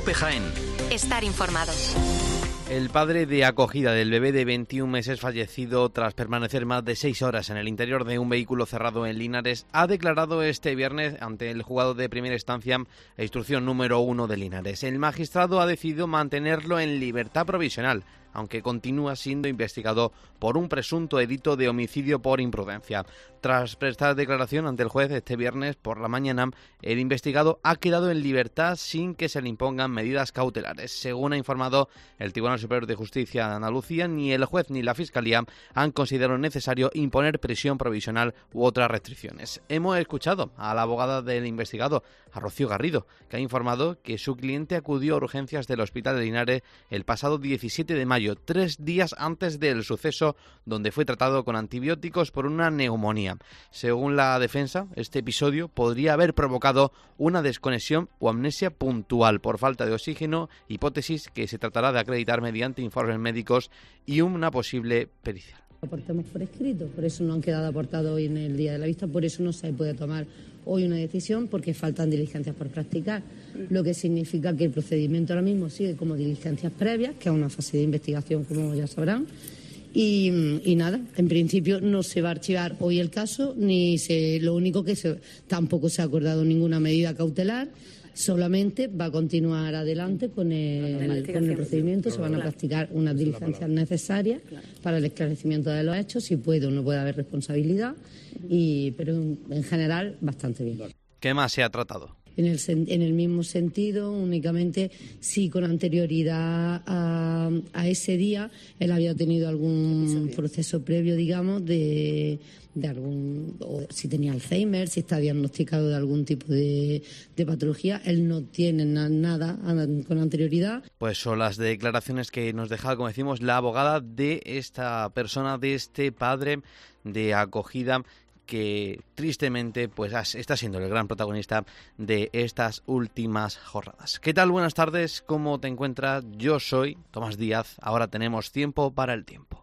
COPE Jaén. Estar informado. El padre de acogida del bebé de 21 meses fallecido tras permanecer más de 6 horas en el interior de un vehículo cerrado en Linares ha declarado este viernes ante el juzgado de primera instancia e instrucción número 1 de Linares. El magistrado ha decidido mantenerlo en libertad provisional, aunque continúa siendo investigado por un presunto delito de homicidio por imprudencia. Tras prestar declaración ante el juez este viernes por la mañana, el investigado ha quedado en libertad sin que se le impongan medidas cautelares. Según ha informado el Tribunal Superior de Justicia de Andalucía, ni el juez ni la Fiscalía han considerado necesario imponer prisión provisional u otras restricciones. Hemos escuchado a la abogada del investigado, a Rocío Garrido, que ha informado que su cliente acudió a urgencias del Hospital de Linares el pasado 17 de mayo, 3 días antes del suceso, donde fue tratado con antibióticos por una neumonía. Según la defensa, este episodio podría haber provocado una desconexión o amnesia puntual por falta de oxígeno, hipótesis que se tratará de acreditar mediante informes médicos y una posible pericia. Aportamos por escrito, por eso no han quedado aportados hoy en el día de la vista, por eso no se puede tomar hoy una decisión, porque faltan diligencias por practicar, lo que significa que el procedimiento ahora mismo sigue como diligencias previas, que es una fase de investigación, como ya sabrán, y nada, en principio no se va a archivar hoy el caso, lo único que tampoco se ha acordado ninguna medida cautelar. Solamente va a continuar adelante con el procedimiento, se van a practicar unas diligencias necesarias para el esclarecimiento de los hechos, si puede o no puede haber responsabilidad, pero en general bastante bien. ¿Qué más se ha tratado? En el mismo sentido, únicamente si con anterioridad a ese día él había tenido algún proceso previo, digamos, o si tenía Alzheimer, si está diagnosticado de algún tipo de patología. Él no tiene nada con anterioridad. Pues son las declaraciones que nos dejaba, como decimos, la abogada de esta persona, de este padre de acogida, que tristemente pues está siendo el gran protagonista de estas últimas jornadas. ¿Qué tal? Buenas tardes, ¿cómo te encuentras? Yo soy Tomás Díaz, ahora tenemos tiempo para el tiempo.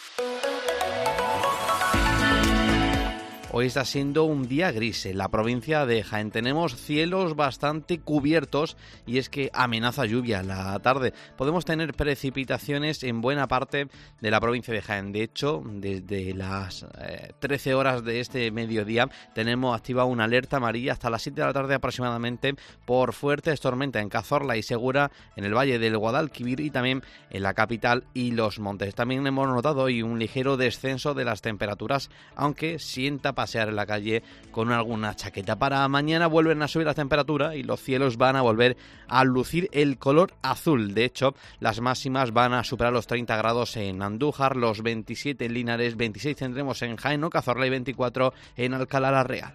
Hoy está siendo un día gris en la provincia de Jaén. Tenemos cielos bastante cubiertos y es que amenaza lluvia en la tarde. Podemos tener precipitaciones en buena parte de la provincia de Jaén. De hecho, desde las 13 horas de este mediodía tenemos activada una alerta amarilla hasta las 7 de la tarde aproximadamente por fuertes tormentas en Cazorla y Segura, en el valle del Guadalquivir y también en la capital y los montes. También hemos notado hoy un ligero descenso de las temperaturas, aunque sienta pasear en la calle con alguna chaqueta. Para mañana vuelven a subir las temperaturas y los cielos van a volver a lucir el color azul. De hecho, las máximas van a superar los 30 grados en Andújar, los 27 en Linares, 26 tendremos en Jaén o Cazorla y 24 en Alcalá la Real.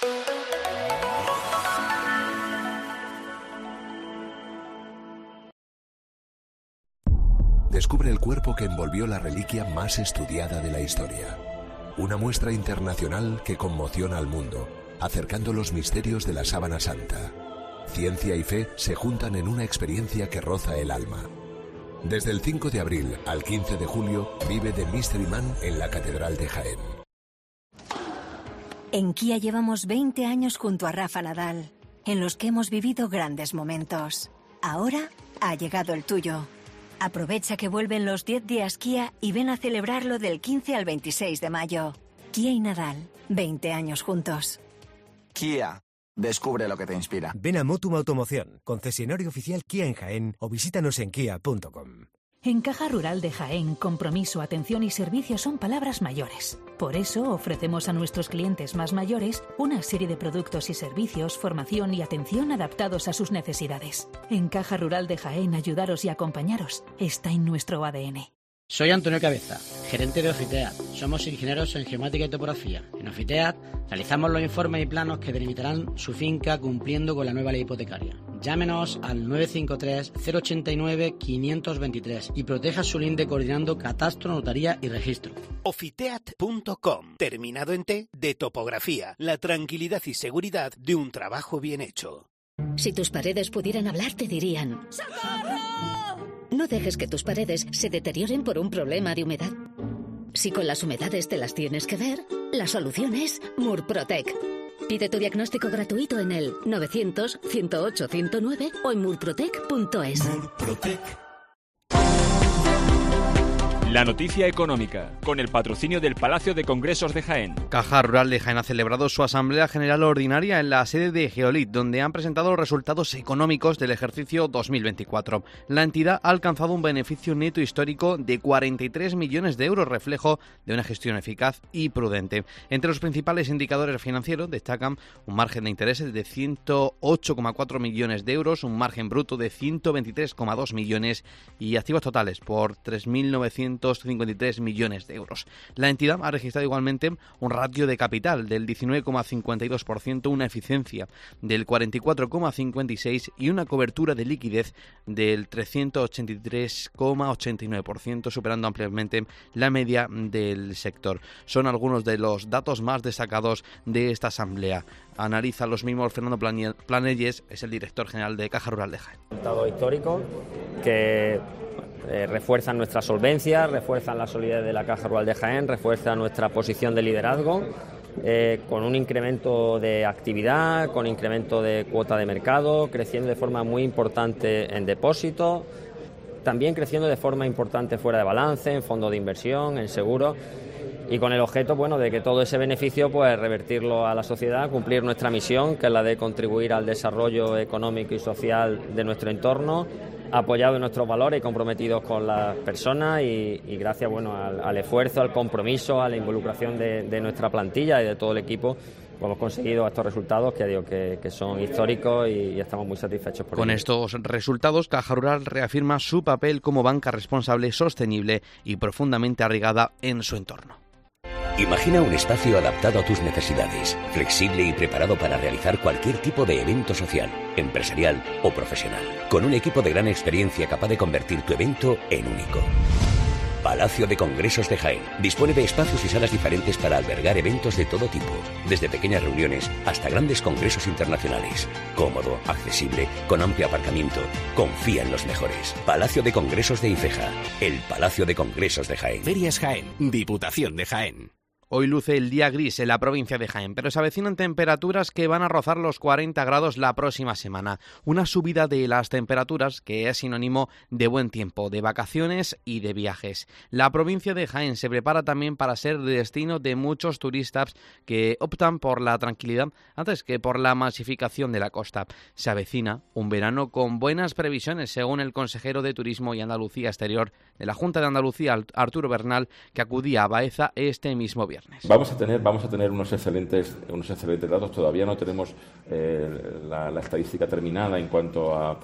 Descubre el cuerpo que envolvió la reliquia más estudiada de la historia. Una muestra internacional que conmociona al mundo, acercando los misterios de la Sábana Santa. Ciencia y fe se juntan en una experiencia que roza el alma. Desde el 5 de abril al 15 de julio, vive The Mystery Man en la Catedral de Jaén. En Kia llevamos 20 años junto a Rafa Nadal, en los que hemos vivido grandes momentos. Ahora ha llegado el tuyo. Aprovecha que vuelven los 10 días Kia y ven a celebrarlo del 15 al 26 de mayo. Kia y Nadal, 20 años juntos. Kia, descubre lo que te inspira. Ven a Motum Automoción, concesionario oficial Kia en Jaén, o visítanos en kia.com. En Caja Rural de Jaén, compromiso, atención y servicio son palabras mayores. Por eso ofrecemos a nuestros clientes más mayores una serie de productos y servicios, formación y atención adaptados a sus necesidades. En Caja Rural de Jaén, ayudaros y acompañaros está en nuestro ADN. Soy Antonio Cabeza, gerente de Ofiteat. Somos ingenieros en geomática y topografía. En Ofiteat realizamos los informes y planos que delimitarán su finca cumpliendo con la nueva ley hipotecaria. Llámenos al 953-089-523 y proteja su linde coordinando catastro, notaría y registro. Ofiteat.com, terminado en T, de topografía, la tranquilidad y seguridad de un trabajo bien hecho. Si tus paredes pudieran hablar, te dirían: ¡socorro! No dejes que tus paredes se deterioren por un problema de humedad. Si con las humedades te las tienes que ver, la solución es Murprotec. Pide tu diagnóstico gratuito en el 900-108-109 o en murprotec.es. La noticia económica, con el patrocinio del Palacio de Congresos de Jaén. Caja Rural de Jaén ha celebrado su Asamblea General Ordinaria en la sede de Geolit, donde han presentado los resultados económicos del ejercicio 2024. La entidad ha alcanzado un beneficio neto histórico de 43 millones de euros, reflejo de una gestión eficaz y prudente. Entre los principales indicadores financieros destacan un margen de intereses de 108,4 millones de euros, un margen bruto de 123,2 millones y activos totales por 3.953 millones de euros. La entidad ha registrado igualmente un ratio de capital del 19,52%, una eficiencia del 44,56% y una cobertura de liquidez del 383,89%, superando ampliamente la media del sector. Son algunos de los datos más destacados de esta asamblea. Analiza los mismos Fernando Planelles, es el director general de Caja Rural de Jaén. Resultado histórico que refuerzan nuestra solvencia, refuerzan la solidez de la Caja Rural de Jaén, refuerzan nuestra posición de liderazgo, con un incremento de actividad, con incremento de cuota de mercado, creciendo de forma muy importante en depósitos, también creciendo de forma importante fuera de balance, en fondos de inversión, en seguros, y con el objeto, de que todo ese beneficio, revertirlo a la sociedad, cumplir nuestra misión, que es la de contribuir al desarrollo económico y social de nuestro entorno, apoyados en nuestros valores y comprometidos con las personas y gracias al esfuerzo, al compromiso, a la involucración de nuestra plantilla y de todo el equipo, hemos conseguido estos resultados que son históricos y estamos muy satisfechos por ello. Con estos resultados, Caja Rural reafirma su papel como banca responsable, sostenible y profundamente arraigada en su entorno. Imagina un espacio adaptado a tus necesidades, flexible y preparado para realizar cualquier tipo de evento social, empresarial o profesional, con un equipo de gran experiencia capaz de convertir tu evento en único. Palacio de Congresos de Jaén dispone de espacios y salas diferentes para albergar eventos de todo tipo, desde pequeñas reuniones hasta grandes congresos internacionales. Cómodo, accesible, con amplio aparcamiento. Confía en los mejores. Palacio de Congresos de Ifeja, el Palacio de Congresos de Jaén. Ferias Jaén, Diputación de Jaén. Hoy luce el día gris en la provincia de Jaén, pero se avecinan temperaturas que van a rozar los 40 grados la próxima semana. Una subida de las temperaturas que es sinónimo de buen tiempo, de vacaciones y de viajes. La provincia de Jaén se prepara también para ser destino de muchos turistas que optan por la tranquilidad antes que por la masificación de la costa. Se avecina un verano con buenas previsiones, según el consejero de Turismo y Andalucía Exterior de la Junta de Andalucía, Arturo Bernal, que acudía a Baeza este mismo viernes. Vamos a tener unos excelentes datos. Todavía no tenemos la estadística terminada en cuanto a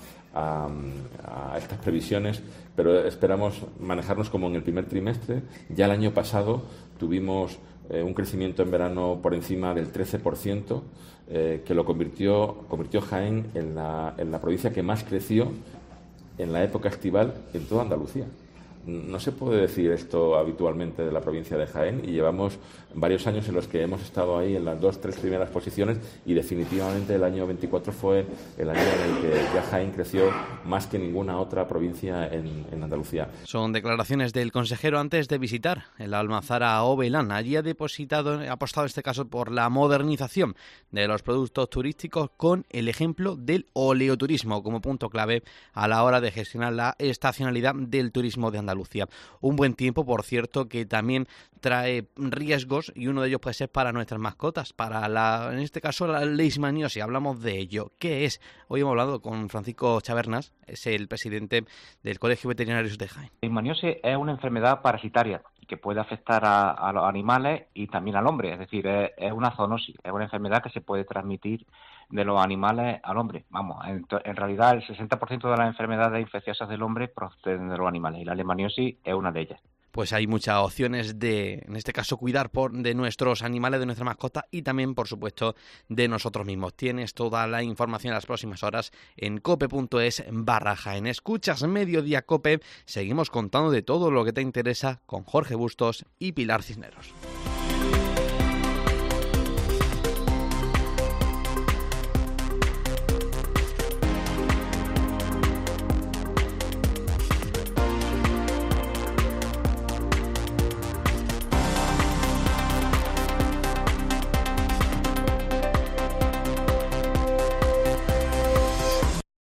estas previsiones, pero esperamos manejarnos como en el primer trimestre. Ya el año pasado tuvimos un crecimiento en verano por encima del 13%, que lo convirtió Jaén en la provincia que más creció en la época estival en toda Andalucía. No se puede decir esto habitualmente de la provincia de Jaén y llevamos varios años en los que hemos estado ahí en las 2-3 primeras posiciones y definitivamente el año 24 fue el año en el que ya Jaén creció más que ninguna otra provincia en Andalucía. Son declaraciones del consejero antes de visitar el Almazara Ovelán. Allí ha apostado en este caso por la modernización de los productos turísticos con el ejemplo del oleoturismo como punto clave a la hora de gestionar la estacionalidad del turismo de Andalucía. Un buen tiempo, por cierto, que también trae riesgos y uno de ellos puede ser para nuestras mascotas, en este caso la leishmaniosis. Hablamos de ello. ¿Qué es? Hoy hemos hablado con Francisco Chavernas, es el presidente del Colegio Veterinario de Jaén. La leishmaniosis es una enfermedad parasitaria que puede afectar a los animales y también al hombre, es decir, es una zoonosis, es una enfermedad que se puede transmitir de los animales al hombre. En realidad el 60% de las enfermedades infecciosas del hombre proceden de los animales y la leishmaniosis es una de ellas. Pues hay muchas opciones en este caso, cuidar de nuestros animales, de nuestra mascota y también, por supuesto, de nosotros mismos. Tienes toda la información en las próximas horas en cope.es/Jaén. Escuchas Mediodía Cope. Seguimos contando de todo lo que te interesa con Jorge Bustos y Pilar Cisneros.